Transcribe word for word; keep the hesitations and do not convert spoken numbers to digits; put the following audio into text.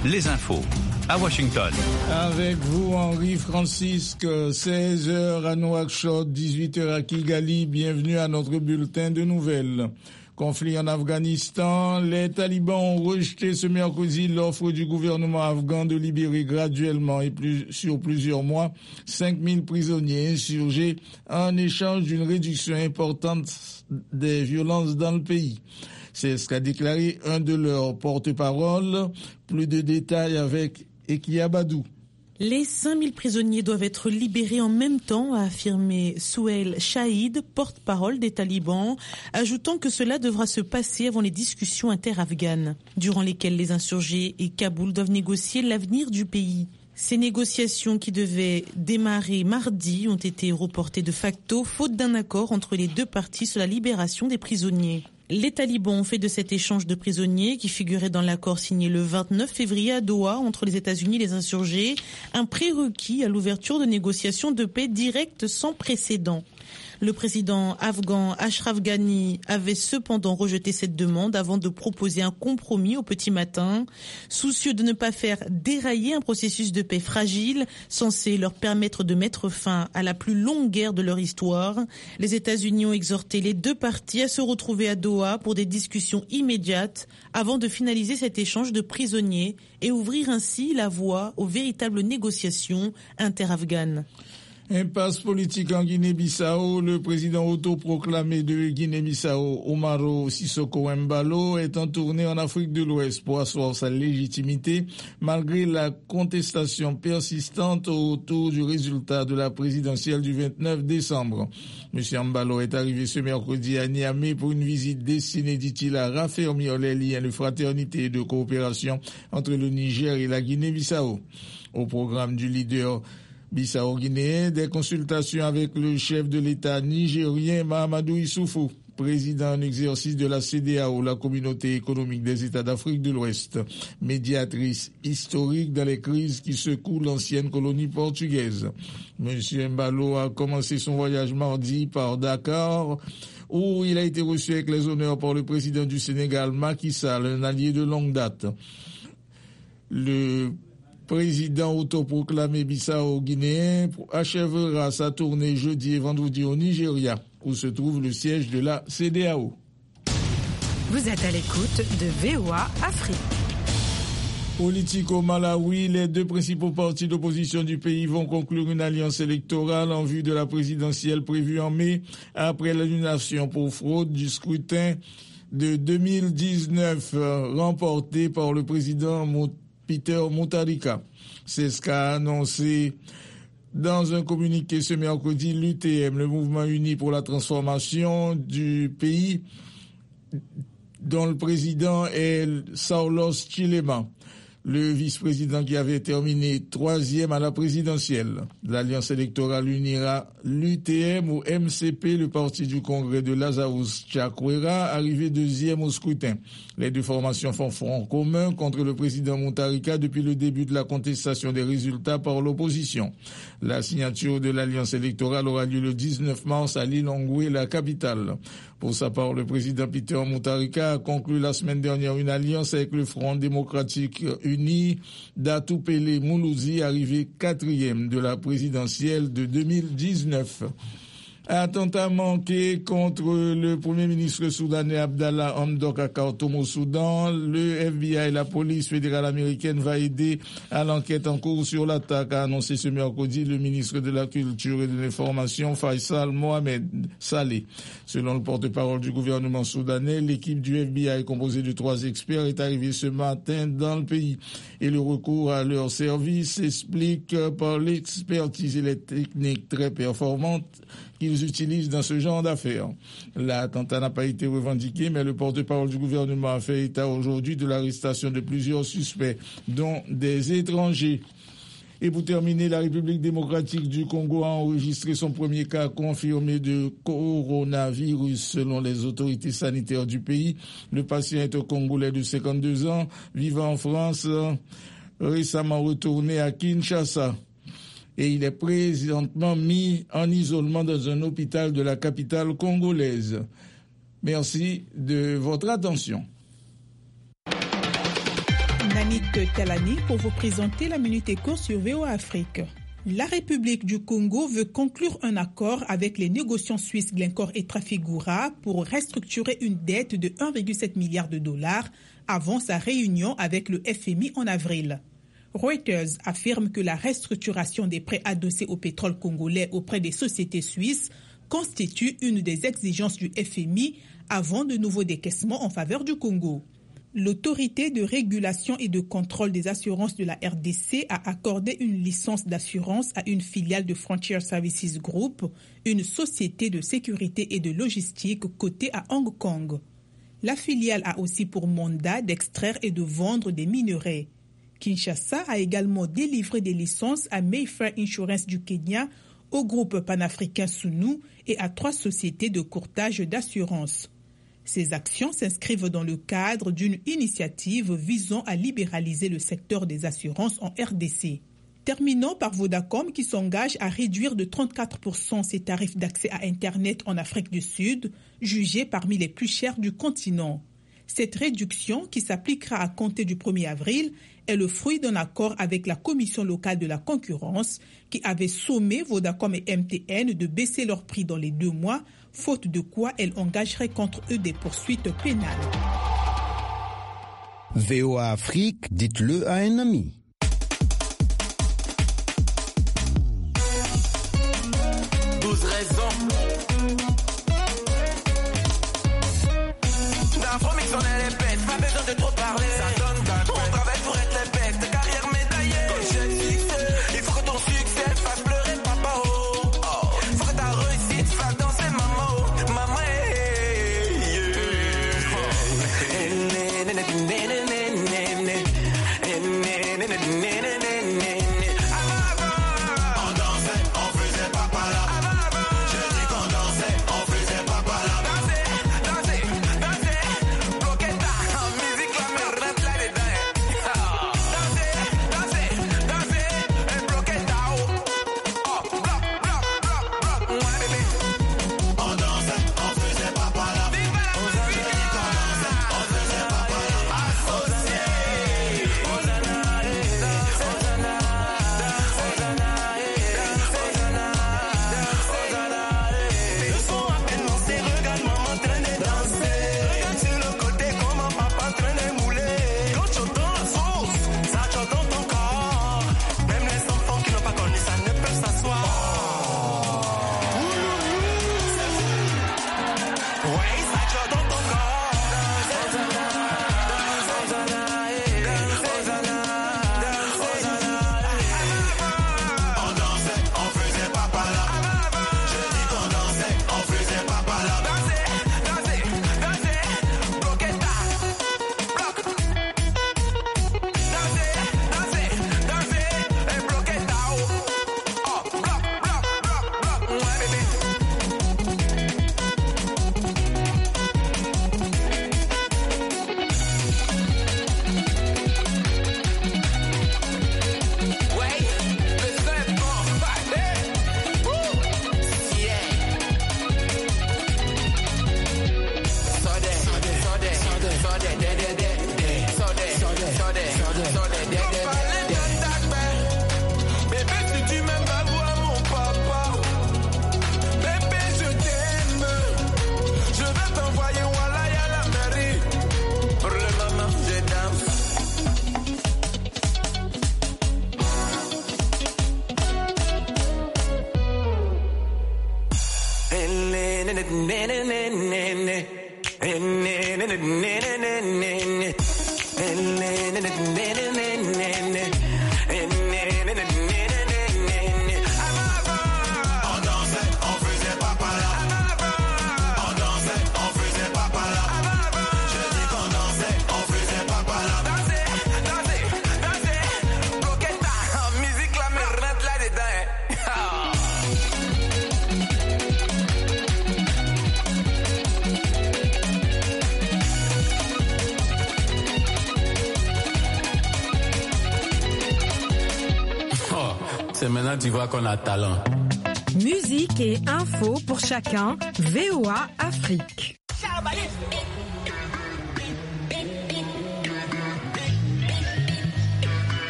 les infos à Washington. Avec vous, Henri Francisque, seize heures à Nouakchott, dix-huit heures à Kigali. Bienvenue à notre bulletin de nouvelles. Conflit en Afghanistan, les talibans ont rejeté ce mercredi l'offre du gouvernement afghan de libérer graduellement et plus, sur plusieurs mois cinq mille prisonniers insurgés en échange d'une réduction importante des violences dans le pays. C'est ce qu'a déclaré un de leurs porte-parole. Plus de détails avec Ekia Badou. Les cinq mille prisonniers doivent être libérés en même temps, a affirmé Souheil Shahid, porte-parole des talibans, ajoutant que cela devra se passer avant les discussions inter-afghanes, durant lesquelles les insurgés et Kaboul doivent négocier l'avenir du pays. Ces négociations qui devaient démarrer mardi ont été reportées de facto, faute d'un accord entre les deux parties sur la libération des prisonniers. Les talibans ont fait de cet échange de prisonniers, qui figurait dans l'accord signé le vingt-neuf février à Doha entre les États-Unis et les insurgés, un prérequis à l'ouverture de négociations de paix directes sans précédent. Le président afghan Ashraf Ghani avait cependant rejeté cette demande avant de proposer un compromis au petit matin, soucieux de ne pas faire dérailler un processus de paix fragile censé leur permettre de mettre fin à la plus longue guerre de leur histoire. Les États-Unis ont exhorté les deux parties à se retrouver à Doha pour des discussions immédiates avant de finaliser cet échange de prisonniers et ouvrir ainsi la voie aux véritables négociations inter-afghanes. Impasse politique en Guinée-Bissau, le président autoproclamé de Guinée-Bissau, Omaro Sissoko Embalo, est en tournée en Afrique de l'Ouest pour asseoir sa légitimité malgré la contestation persistante autour du résultat de la présidentielle du vingt-neuf décembre. Monsieur Embalo est arrivé ce mercredi à Niamey pour une visite destinée, dit-il, à raffermir les liens de fraternité et de coopération entre le Niger et la Guinée-Bissau. Au programme du leader Bissau-Guinéen, des consultations avec le chef de l'État nigérien Mahamadou Issoufou, président en exercice de la C D A O, la Communauté économique des États d'Afrique de l'Ouest, médiatrice historique dans les crises qui secouent l'ancienne colonie portugaise. Monsieur Embalo a commencé son voyage mardi par Dakar, où il a été reçu avec les honneurs par le président du Sénégal, Macky Sall, un allié de longue date. Le président autoproclamé Bissau-Guinéen achèvera sa tournée jeudi et vendredi au Nigeria, où se trouve le siège de la C D A O. Vous êtes à l'écoute de V O A Afrique. Politique au Malawi, les deux principaux partis d'opposition du pays vont conclure une alliance électorale en vue de la présidentielle prévue en mai, après l'annulation pour fraude du scrutin de deux mille dix-neuf remporté par le président Peter Mutharika. C'est ce qu'a annoncé dans un communiqué ce mercredi l'U T M, le Mouvement uni pour la transformation du pays, dont le président est Saulos Chilema, le vice-président qui avait terminé troisième à la présidentielle. L'alliance électorale unira l'U T M ou M C P, le parti du congrès de Lazarus Chakwera, arrivé deuxième au scrutin. Les deux formations font front commun contre le président Mutharika depuis le début de la contestation des résultats par l'opposition. La signature de l'alliance électorale aura lieu le dix-neuf mars à Lilongwe, la capitale. Pour sa part, le président Peter Mutharika a conclu la semaine dernière une alliance avec le Front démocratique uni d'Atoupele Moulouzi, arrivé quatrième de la présidentielle de deux mille dix-neuf. Attentat manqué contre le premier ministre soudanais Abdallah Hamdok à Khartoum au Soudan. Le F B I et la police fédérale américaine va aider à l'enquête en cours sur l'attaque, a annoncé ce mercredi le ministre de la Culture et de l'Information Faisal Mohamed Saleh. Selon le porte-parole du gouvernement soudanais, l'équipe du F B I composée de trois experts est arrivée ce matin dans le pays et le recours à leur service s'explique par l'expertise et les techniques très performantes qu'ils utilisent dans ce genre d'affaires. L'attentat n'a pas été revendiqué, mais le porte-parole du gouvernement a fait état aujourd'hui de l'arrestation de plusieurs suspects, dont des étrangers. Et pour terminer, la République démocratique du Congo a enregistré son premier cas confirmé de coronavirus selon les autorités sanitaires du pays. Le patient est un Congolais de cinquante-deux ans, vivant en France, récemment retourné à Kinshasa. Et il est présentement mis en isolement dans un hôpital de la capitale congolaise. Merci de votre attention. Manit Talani pour vous présenter la Minute Éco sur V O A Afrique. La République du Congo veut conclure un accord avec les négociants suisses Glencore et Trafigura pour restructurer une dette de un virgule sept milliard de dollars avant sa réunion avec le F M I en avril. Reuters affirme que la restructuration des prêts adossés au pétrole congolais auprès des sociétés suisses constitue une des exigences du F M I avant de nouveaux décaissements en faveur du Congo. L'autorité de régulation et de contrôle des assurances de la R D C a accordé une licence d'assurance à une filiale de Frontier Services Group, une société de sécurité et de logistique cotée à Hong Kong. La filiale a aussi pour mandat d'extraire et de vendre des minerais. Kinshasa a également délivré des licences à Mayfair Insurance du Kenya, au groupe panafricain Sunu et à trois sociétés de courtage d'assurance. Ces actions s'inscrivent dans le cadre d'une initiative visant à libéraliser le secteur des assurances en R D C. Terminons par Vodacom qui s'engage à réduire de trente-quatre pour cent ses tarifs d'accès à Internet en Afrique du Sud, jugés parmi les plus chers du continent. Cette réduction, qui s'appliquera à compter du premier avril, est le fruit d'un accord avec la Commission locale de la concurrence qui avait sommé Vodacom et M T N de baisser leurs prix dans les deux mois, faute de quoi elle engagerait contre eux des poursuites pénales. V O A Afrique, dites-le à un ami. douze raisons. D'infomix, on est les bêtes, pas besoin de trop parler. Ça donne d'un on travaille pour être les bêtes, carrière médaillée. Comme j'ai le succès, il faut que ton succès fasse pleurer papa oh. Oh. Faut que ta réussite fasse danser maman. Maman hey, yeah. On dansait, on faisait papa là. Je dis qu'on dansait, on faisait papa là. Danser, danser, danser, bloquer ta musique la merde là dedans. Danser, danser, danser, et bloquer ta oh. Oh, bloc, bloc, bloc, bloc, ouais bébé. On dansait, on faisait papa là. On dit qu'on dansait, on faisait papa là. Associé. Le son à peine lancé, regarde-moi en train de danser. Regarde sur le côté comment papa en train de mouler. Quand tu entends la sauce, ça chante dans ton corps. Même les enfants qui n'ont pas connu ça ne peuvent s'asseoir. Ouais, ça chante dans ton corps. On dansait, on faisait papa là. Je dis qu'on dansait, on faisait papa là. Danser, danser, danser, bloquer ta bloc. Danser, danser, danser, et bloquer ta oh. Oh, bloc, bloc, bloc, bloc, ouais bébé. Ouais, le son est bon, hey, wouh, yeah. Sode, sode, sode, sode, de, de, de, de. Sode, sode, sode, sode, de, de, de. Bébé, si tu m'aimes, va voir mon papa. Bébé, je t'aime. Je vais t'envoyer Walaya à la mairie. Pour le moment, je danse. On dansait, on faisait papa là. On dansait, on faisait papa là. Je dis qu'on dansait, on faisait papa là. Danser, danser, danser, bloquer ta musique la merde là dedans. Oh, c'est maintenant que tu vois qu'on a talent. Musique et info pour chacun. V O A Afrique. Charbalé,